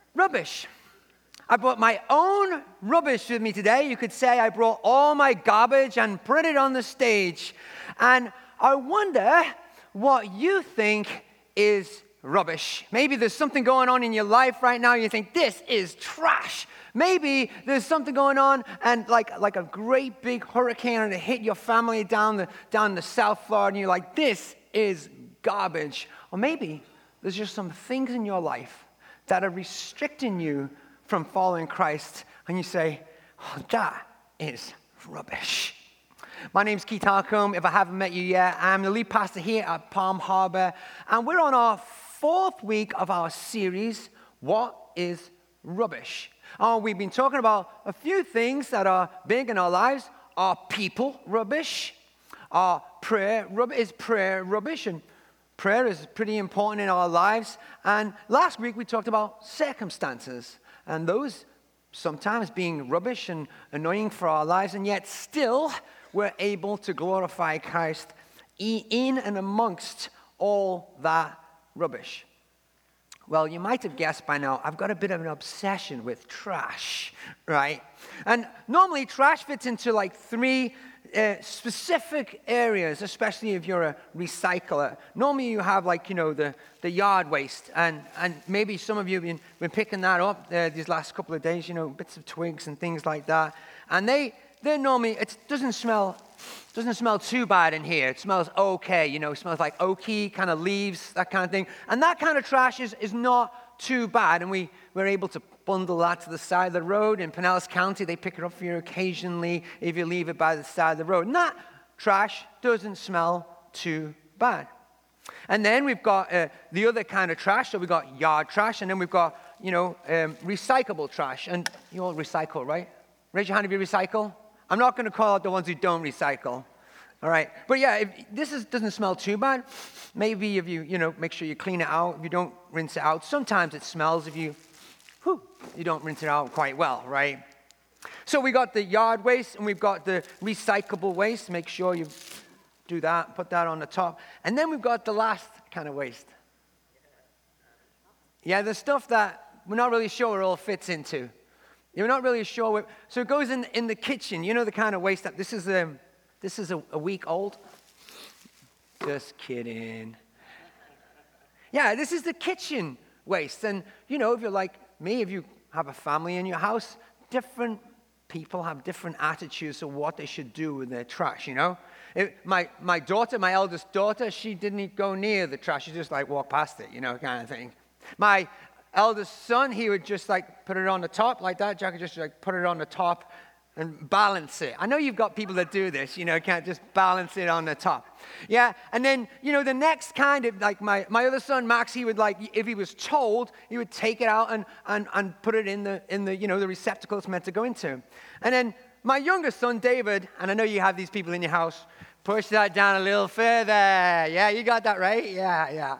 Rubbish. I brought my own rubbish with me today. You could say I brought all my garbage and put it on the stage. And I wonder what you think is rubbish. Maybe there's something going on in your life right now. You think, this is trash. Maybe there's something going on and like a great big hurricane and it hit your family down the South Florida and you're like, this is garbage. Or maybe there's just some things in your life that are restricting you from following Christ, and you say, oh, that is rubbish. My name's Keith Harcombe. If I haven't met you yet, I'm the lead pastor here at Palm Harbor, and we're on our 4th week of our series, What is Rubbish? We've been talking about a few things that are big in our lives. Are people rubbish? Is prayer rubbish? And prayer is pretty important in our lives. And last week we talked about circumstances. And those sometimes being rubbish and annoying for our lives, and yet still we're able to glorify Christ in and amongst all that rubbish. Well, you might have guessed by now, I've got a bit of an obsession with trash, right? And normally trash fits into like 3 specific areas, especially if you're a recycler. Normally you have the yard waste, and maybe some of you have been picking that up these last couple of days, bits of twigs and things like that. And they're normally, it doesn't smell too bad in here. It smells okay, it smells like oaky, kind of leaves, that kind of thing. And that kind of trash is not too bad, and we're able to bundle that to the side of the road. In Pinellas County, they pick it up for you occasionally if you leave it by the side of the road. And that trash doesn't smell too bad. And then we've got the other kind of trash. So we've got yard trash, and then we've got, recyclable trash. And you all recycle, right? Raise your hand if you recycle. I'm not going to call out the ones who don't recycle. All right. But yeah, if this doesn't smell too bad. Maybe if you, make sure you clean it out. If you don't rinse it out, sometimes it smells if you don't rinse it out quite well, right? So we got the yard waste and we've got the recyclable waste. Make sure you do that, put that on the top. And then we've got the last kind of waste. Yeah, the stuff that we're not really sure it all fits into. You're not really sure. So it goes in the kitchen. You know the kind of waste that this is a week old. Just kidding. Yeah, this is the kitchen waste. And, if you're like me, if you have a family in your house, different people have different attitudes of what they should do with their trash, My daughter, my eldest daughter, she didn't go near the trash. She just walk past it, kind of thing. My eldest son, he would just put it on the top like that. Jack would just put it on the top and balance it. I know you've got people that do this, can't just balance it on the top. Yeah, and then, the next kind of, my other son, Max, he would if he was told, he would take it out and put it in the the receptacle it's meant to go into. And then my youngest son, David, and I know you have these people in your house, push that down a little further. Yeah, you got that right? Yeah.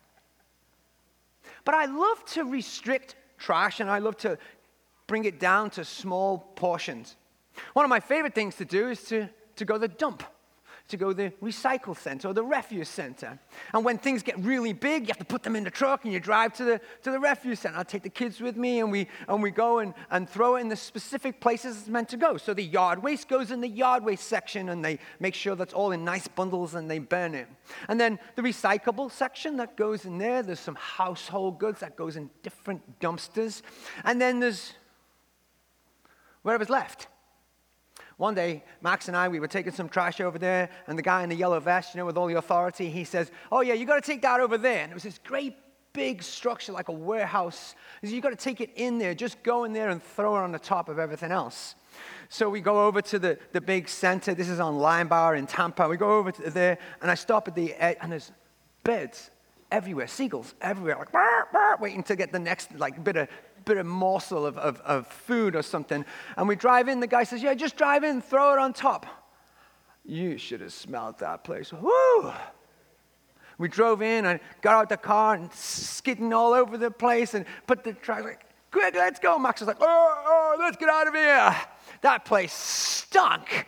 But I love to restrict trash, and I love to bring it down to small portions. One of my favorite things to do is to go to the dump, to go to the recycle center or the refuse center. And when things get really big, you have to put them in the truck and you drive to the refuse center. I'll take the kids with me and we go and throw it in the specific places it's meant to go. So the yard waste goes in the yard waste section and they make sure that's all in nice bundles and they burn it. And then the recyclable section that goes in there's some household goods that goes in different dumpsters. And then there's whatever's left. One day, Max and we were taking some trash over there, and the guy in the yellow vest, with all the authority, he says, oh yeah, you got to take that over there. And it was this great big structure like a warehouse. He said, you got to take it in there, just go in there and throw it on the top of everything else. So we go over to the big center. This is on Limebar in Tampa. We go over to there, and I stop at the edge, and there's birds everywhere, seagulls everywhere, burr, burr, waiting to get the next bit of morsel of food or something. And we drive in. The guy says, yeah, just drive in, throw it on top. You should have smelled that place. Woo! We drove in and got out the car and skidding all over the place and put the trash, quick, let's go. Max was like, oh, let's get out of here. That place stunk.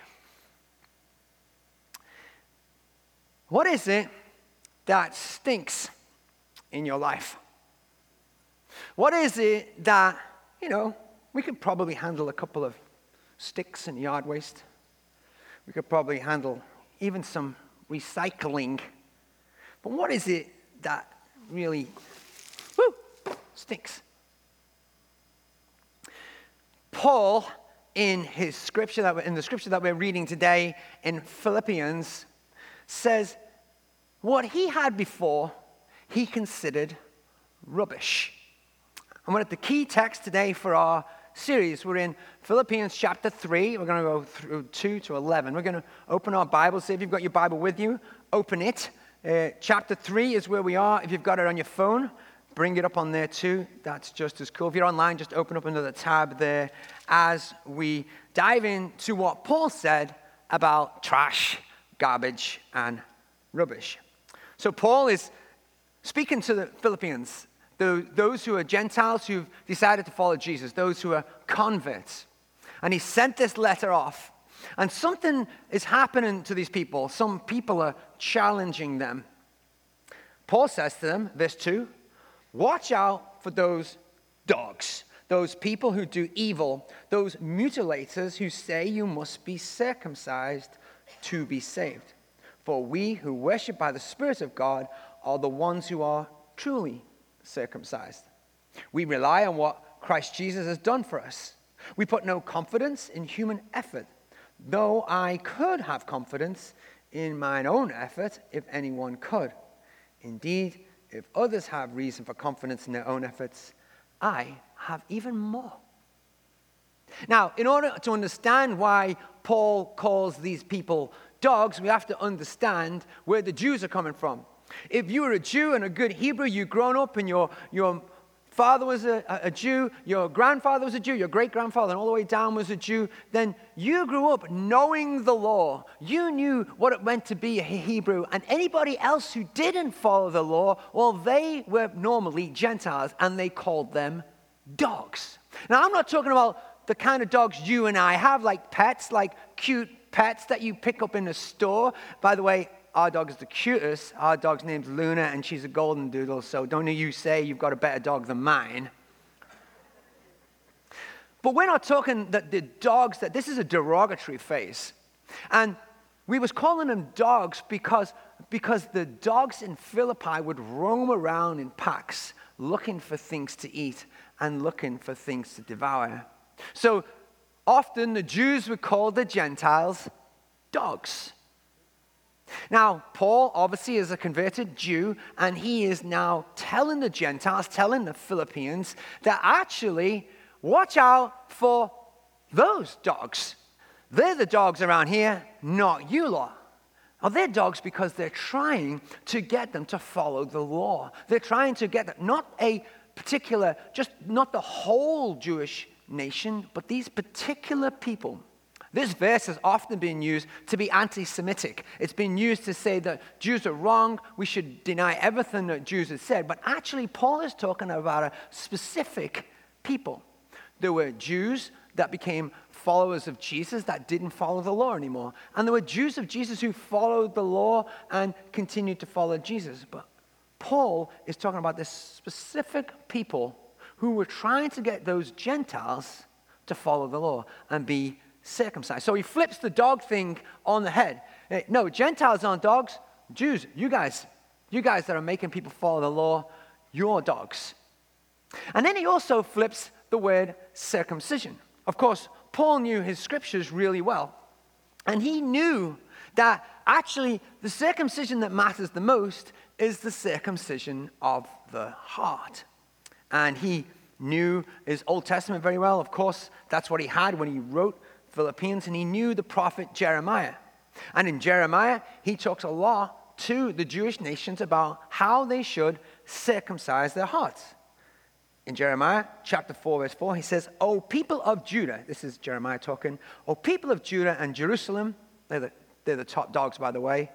What is it that stinks in your life? What is it that, we could probably handle a couple of sticks and yard waste. We could probably handle even some recycling. But what is it that really stinks? Paul, in the scripture that we're reading today in Philippians, says what he had before, he considered rubbish. And we're at the key text today for our series. We're in Philippians chapter 3. We're going to go through 2 to 11. We're going to open our Bible. So if you've got your Bible with you, open it. Chapter 3 is where we are. If you've got it on your phone, bring it up on there too. That's just as cool. If you're online, just open up another tab there as we dive into what Paul said about trash, garbage, and rubbish. So Paul is speaking to the Philippians, those who are Gentiles who've decided to follow Jesus, those who are converts. And he sent this letter off. And something is happening to these people. Some people are challenging them. Paul says to them, verse 2, watch out for those dogs, those people who do evil, those mutilators who say you must be circumcised to be saved. For we who worship by the Spirit of God are the ones who are truly circumcised. We rely on what Christ Jesus has done for us. We put no confidence in human effort, though I could have confidence in mine own effort if anyone could. Indeed, if others have reason for confidence in their own efforts, I have even more. Now, in order to understand why Paul calls these people dogs, we have to understand where the Jews are coming from. If you were a Jew and a good Hebrew, you'd grown up and your father was a Jew, your grandfather was a Jew, your great-grandfather, and all the way down was a Jew, then you grew up knowing the law. You knew what it meant to be a Hebrew. And anybody else who didn't follow the law, well, they were normally Gentiles, and they called them dogs. Now, I'm not talking about the kind of dogs you and I have, like pets, like cute pets that you pick up in the store. By the way, our dog is the cutest. Our dog's name's Luna, and she's a golden doodle, so don't you say you've got a better dog than mine. But we're not talking that the dogs, that this is a derogatory phrase. And we was calling them dogs because the dogs in Philippi would roam around in packs looking for things to eat and looking for things to devour. So often the Jews would call the Gentiles dogs. Now, Paul obviously is a converted Jew, and he is now telling the Gentiles, telling the Philippians, that actually, watch out for those dogs. They're the dogs around here, not you lot. Now, they're dogs because they're trying to get them to follow the law. They're trying to get them, not a particular, just not the whole Jewish nation, but these particular people. This verse has often been used to be anti-Semitic. It's been used to say that Jews are wrong, we should deny everything that Jews have said. But actually, Paul is talking about a specific people. There were Jews that became followers of Jesus that didn't follow the law anymore. And there were Jews of Jesus who followed the law and continued to follow Jesus. But Paul is talking about this specific people who were trying to get those Gentiles to follow the law and be circumcised. So he flips the dog thing on the head. No, Gentiles aren't dogs. Jews, you guys that are making people follow the law, you're dogs. And then he also flips the word circumcision. Of course, Paul knew his scriptures really well. And he knew that actually the circumcision that matters the most is the circumcision of the heart. And he knew his Old Testament very well. Of course, that's what he had when he wrote Philippians, and he knew the prophet Jeremiah. And in Jeremiah, he talks a lot to the Jewish nations about how they should circumcise their hearts. In Jeremiah chapter 4, verse 4, he says, O people of Judah, this is Jeremiah talking, O people of Judah and Jerusalem, they're the top dogs, by the way,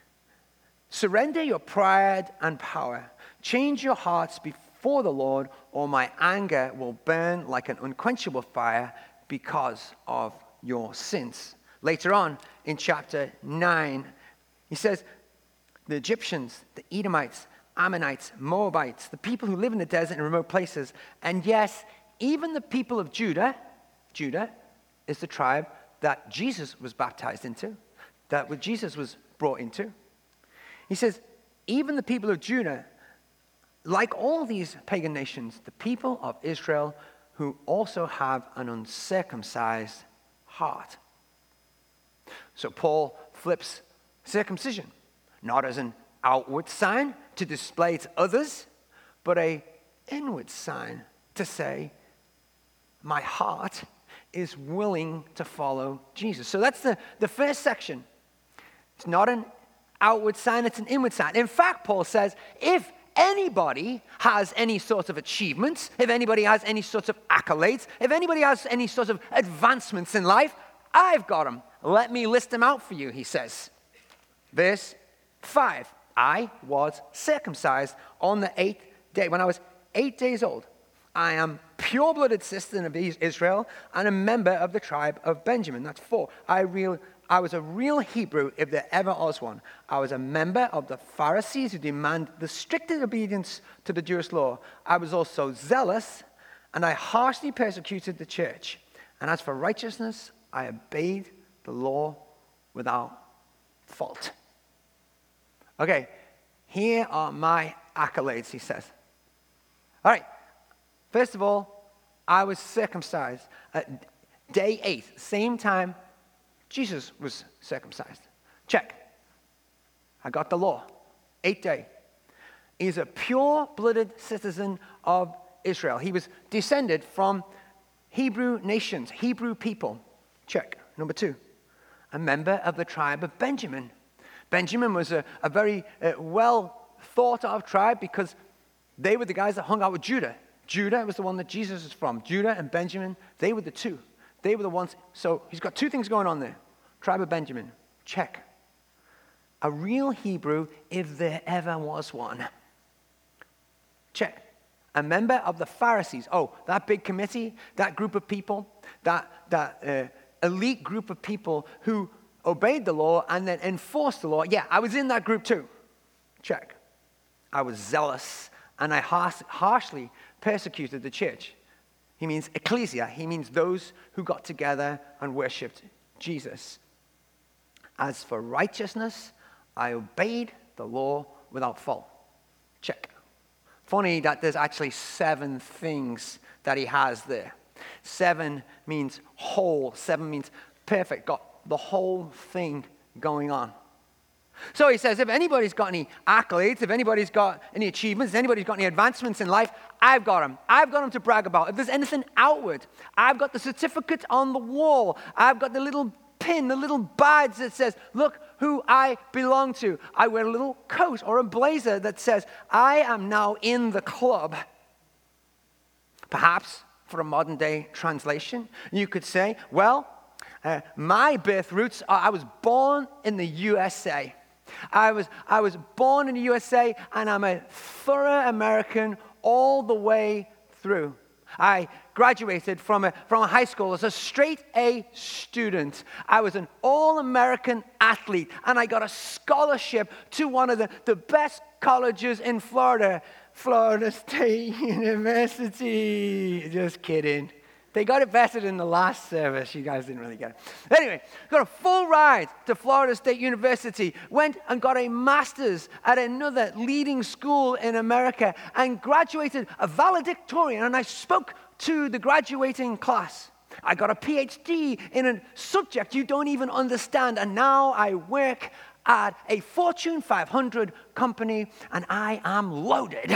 surrender your pride and power. Change your hearts before the Lord, or my anger will burn like an unquenchable fire because of your sins. Later on in chapter 9, he says, the Egyptians, the Edomites, Ammonites, Moabites, the people who live in the desert and remote places. And yes, even the people of Judah. Judah is the tribe that Jesus was baptized into, that what Jesus was brought into. He says, even the people of Judah, like all these pagan nations, the people of Israel who also have an uncircumcised heart. So Paul flips circumcision, not as an outward sign to display to others, but an inward sign to say, my heart is willing to follow Jesus. So that's the first section. It's not an outward sign, it's an inward sign. In fact, Paul says, if anybody has any sort of achievements, if anybody has any sorts of accolades, if anybody has any sort of advancements in life, I've got them. Let me list them out for you, he says. Verse 5, I was circumcised on the 8th day. When I was 8 days old, I am pure-blooded citizen of Israel and a member of the tribe of Benjamin. That's 4. I was a real Hebrew if there ever was one. I was a member of the Pharisees who demand the strictest obedience to the Jewish law. I was also zealous, and I harshly persecuted the church. And as for righteousness, I obeyed the law without fault. Okay, here are my accolades, he says. All right, first of all, I was circumcised at day 8, same time Jesus was circumcised. Check. I got the law. 8th day. He's a pure-blooded citizen of Israel. He was descended from Hebrew nations, Hebrew people. Check. Number 2. A member of the tribe of Benjamin. Benjamin was a very well thought of tribe because they were the guys that hung out with Judah. Judah was the one that Jesus is from. Judah and Benjamin, they were the two. They were the ones. So he's got 2 things going on there. Tribe of Benjamin, check. A real Hebrew, if there ever was one. Check. A member of the Pharisees. Oh, that big committee, that group of people, that elite group of people who obeyed the law and then enforced the law. Yeah, I was in that group too. Check. I was zealous and I harshly persecuted the church. He means ecclesia. He means those who got together and worshipped Jesus. As for righteousness, I obeyed the law without fault. Check. Funny that there's actually 7 things that he has there. 7 means whole. 7 means perfect. Got the whole thing going on. So he says, if anybody's got any accolades, if anybody's got any achievements, if anybody's got any advancements in life, I've got them. I've got them to brag about. If there's anything outward, I've got the certificate on the wall. I've got the little pin, the little badge that says, look who I belong to. I wear a little coat or a blazer that says, I am now in the club. Perhaps, for a modern day translation, you could say, well, my birth roots are, I was born in the USA. I was born in the USA, and I'm a thorough American all the way through. I graduated from a high school as a straight A student. I was an all-American athlete, and I got a scholarship to one of the best colleges in Florida, Florida State University. Just kidding. They got it better in the last service. You guys didn't really get it. Anyway, got a full ride to Florida State University. Went and got a master's at another leading school in America and graduated a valedictorian. And I spoke to the graduating class. I got a PhD in a subject you don't even understand. And now I work at a Fortune 500 company and I am loaded.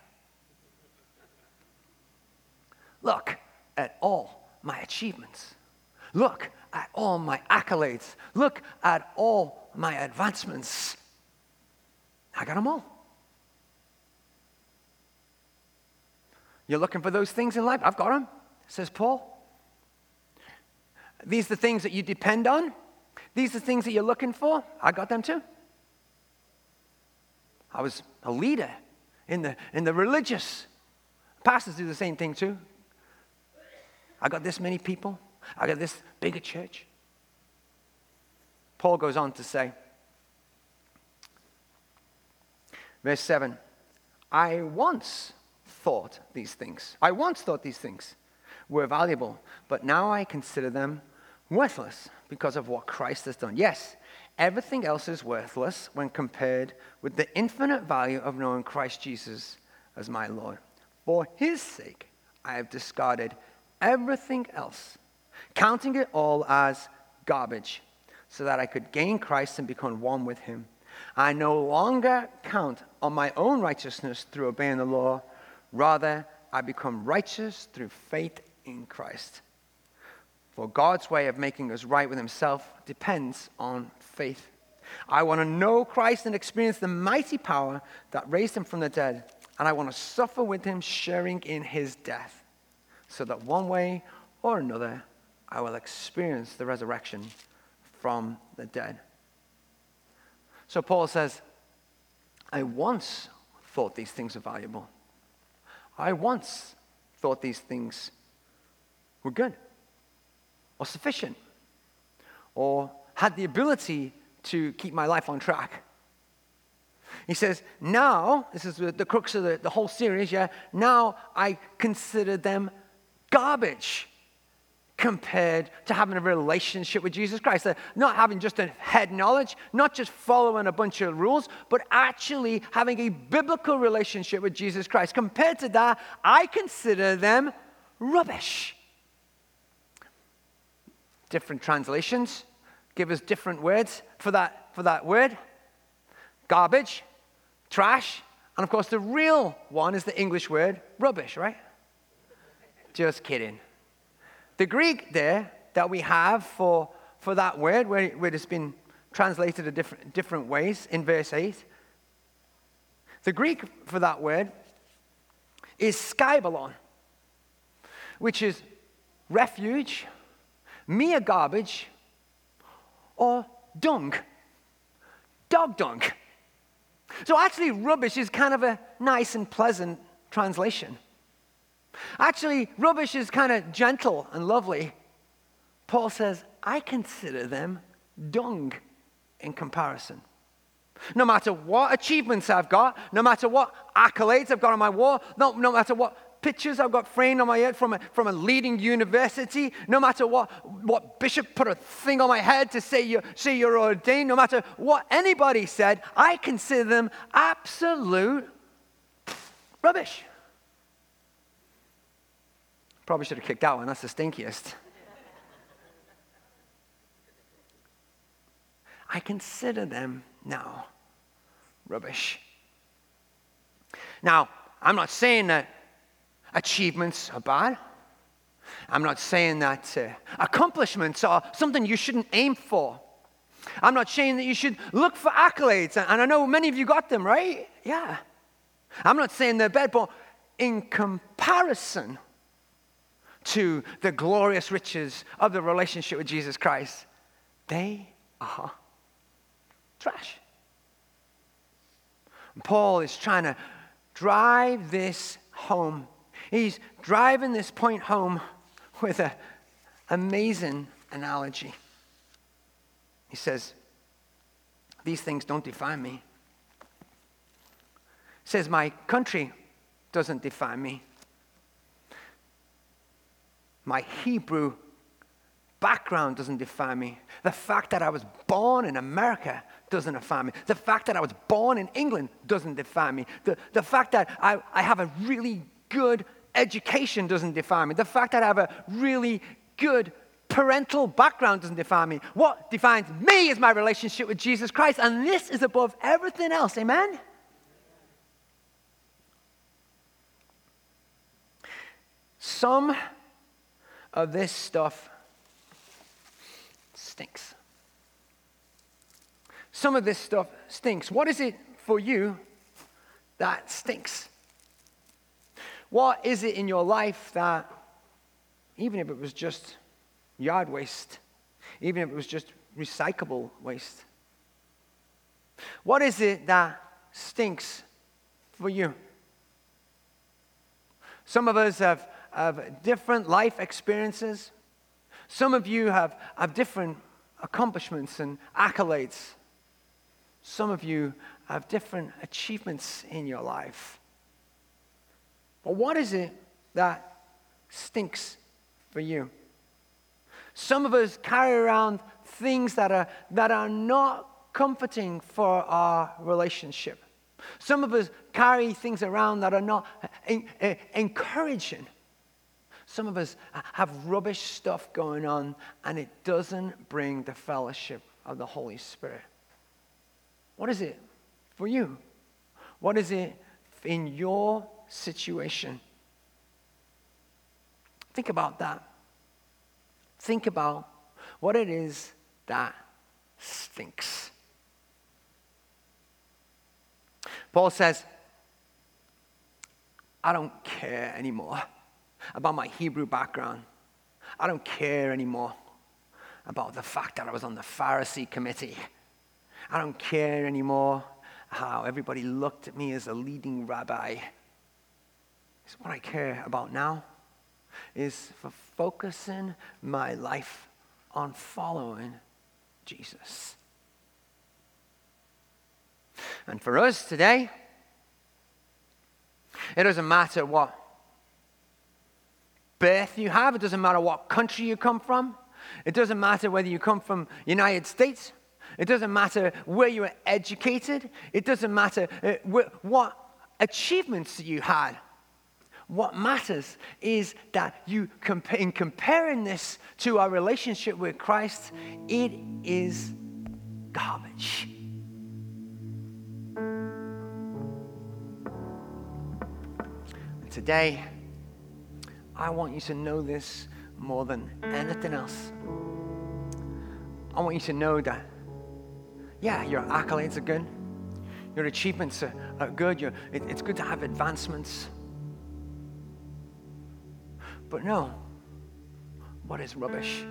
Look at all my achievements. Look at all my accolades. Look at all my advancements. I got them all. You're looking for those things in life? I've got them, says Paul. These are the things that you depend on. These are the things that you're looking for. I got them too. I was a leader in the religious. Pastors do the same thing too. I got this many people. I got this bigger church. Paul goes on to say, verse 7, I once thought these things. I once thought these things were valuable, but now I consider them worthless because of what Christ has done. Yes, everything else is worthless when compared with the infinite value of knowing Christ Jesus as my Lord. For his sake, I have discarded everything else, counting it all as garbage, so that I could gain Christ and become one with him. I no longer count on my own righteousness through obeying the law. Rather, I become righteous through faith in Christ. For God's way of making us right with himself depends on faith. I want to know Christ and experience the mighty power that raised him from the dead. And I want to suffer with him, sharing in his death, so that one way or another, I will experience the resurrection from the dead. So Paul says, I once thought these things were valuable. I once thought these things were good or sufficient or had the ability to keep my life on track. He says, now, this is the crux of the whole series, now I consider them garbage compared to having a relationship with Jesus Christ. Not having just a head knowledge, not just following a bunch of rules, but actually having a biblical relationship with Jesus Christ. Compared to that, I consider them rubbish. Different translations give us different words for that word. Garbage, trash, and of course the real one is the English word rubbish, right? Just kidding. The Greek there that we have for that word, where it's been translated in different ways in verse 8, the Greek for that word is skybalon, which is refuge, mere garbage, or dung, dog dung. So actually, rubbish is kind of a nice and pleasant translation. Actually, rubbish is kind of gentle and lovely. Paul says, I consider them dung in comparison. No matter what achievements I've got, no matter what accolades I've got on my wall, no matter what pictures I've got framed on my head from a leading university, no matter what bishop put a thing on my head to say you're ordained, no matter what anybody said, I consider them absolute rubbish. Probably should have kicked that one. That's the stinkiest. I consider them now rubbish. Now, I'm not saying that achievements are bad. I'm not saying that accomplishments are something you shouldn't aim for. I'm not saying that you should look for accolades. And I know many of you got them, right? Yeah. I'm not saying they're bad, but in comparison to the glorious riches of the relationship with Jesus Christ, they are trash. And Paul is trying to drive this home. He's driving this point home with an amazing analogy. He says, these things don't define me. He says, my country doesn't define me. My Hebrew background doesn't define me. The fact that I was born in America doesn't define me. The fact that I was born in England doesn't define me. The fact that I have a really good education doesn't define me. The fact that I have a really good parental background doesn't define me. What defines me is my relationship with Jesus Christ, and this is above everything else. Amen? Some of this stuff stinks. Some of this stuff stinks. What is it for you that stinks? What is it in your life that, even if it was just yard waste, even if it was just recyclable waste, what is it that stinks for you? Some of us have different life experiences. Some of you have different accomplishments and accolades. Some of you have different achievements in your life. But what is it that stinks for you? Some of us carry around things that are not comforting for our relationship. Some of us carry things around that are not encouraging. Some of us have rubbish stuff going on, and it doesn't bring the fellowship of the Holy Spirit. What is it for you? What is it in your situation? Think about that. Think about what it is that stinks. Paul says, I don't care anymore about my Hebrew background. I don't care anymore about the fact that I was on the Pharisee committee. I don't care anymore how everybody looked at me as a leading rabbi. It's what I care about now is for focusing my life on following Jesus. And for us today, it doesn't matter what birth you have. It doesn't matter what country you come from. It doesn't matter whether you come from the United States. It doesn't matter where you were educated. It doesn't matter what achievements you had. What matters is that in comparing this to our relationship with Christ, it is garbage. Today, I want you to know this more than anything else. I want you to know that, yeah, your accolades are good. Your achievements are good. It's good to have advancements. But no, what is rubbish?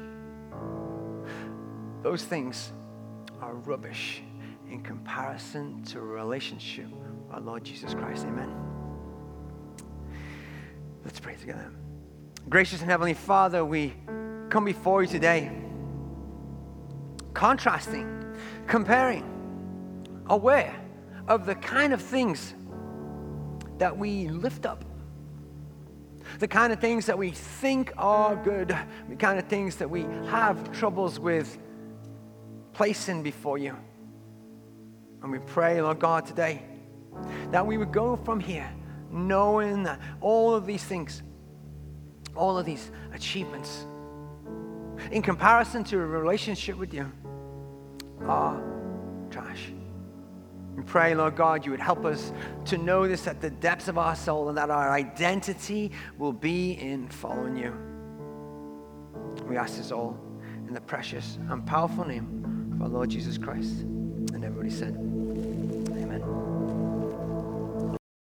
Those things are rubbish in comparison to a relationship with our Lord Jesus Christ. Amen. Let's pray together. Gracious and Heavenly Father, we come before you today, contrasting, comparing, aware of the kind of things that we lift up, the kind of things that we think are good, the kind of things that we have troubles with placing before you. And we pray, Lord God, today, that we would go from here knowing that all of these things, all of these achievements, in comparison to a relationship with you, are trash. We pray, Lord God, you would help us to know this at the depths of our soul, and that our identity will be in following you. We ask this all in the precious and powerful name of our Lord Jesus Christ. And everybody said,